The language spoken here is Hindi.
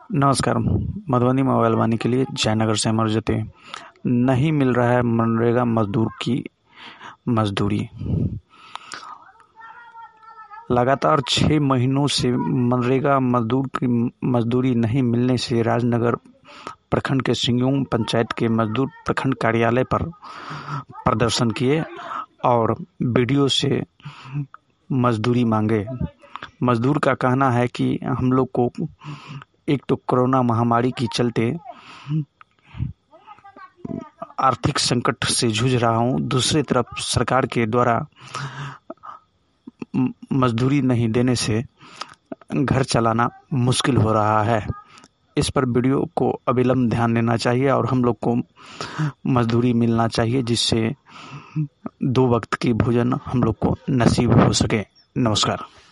नमस्कार। मधुबनी मोबाइल वाणी के लिए जयनगर से अमर ज्योति। नहीं मिल रहा है मनरेगा मजदूर की मजदूरी। लगातार 6 महीनों से मनरेगा मजदूर की मजदूरी नहीं मिलने से राजनगर प्रखंड के सिंगयूम पंचायत के मजदूर प्रखंड कार्यालय पर प्रदर्शन किए और वीडियो से मजदूरी मांगे। मजदूर का कहना है कि हम लोग को एक तो कोरोना महामारी के चलते आर्थिक संकट से जूझ रहा हूँ, दूसरी तरफ सरकार के द्वारा मजदूरी नहीं देने से घर चलाना मुश्किल हो रहा है। इस पर वीडियो को अविलंब ध्यान देना चाहिए और हम लोग को मजदूरी मिलना चाहिए, जिससे 2 वक्त की भोजन हम लोग को नसीब हो सके। नमस्कार।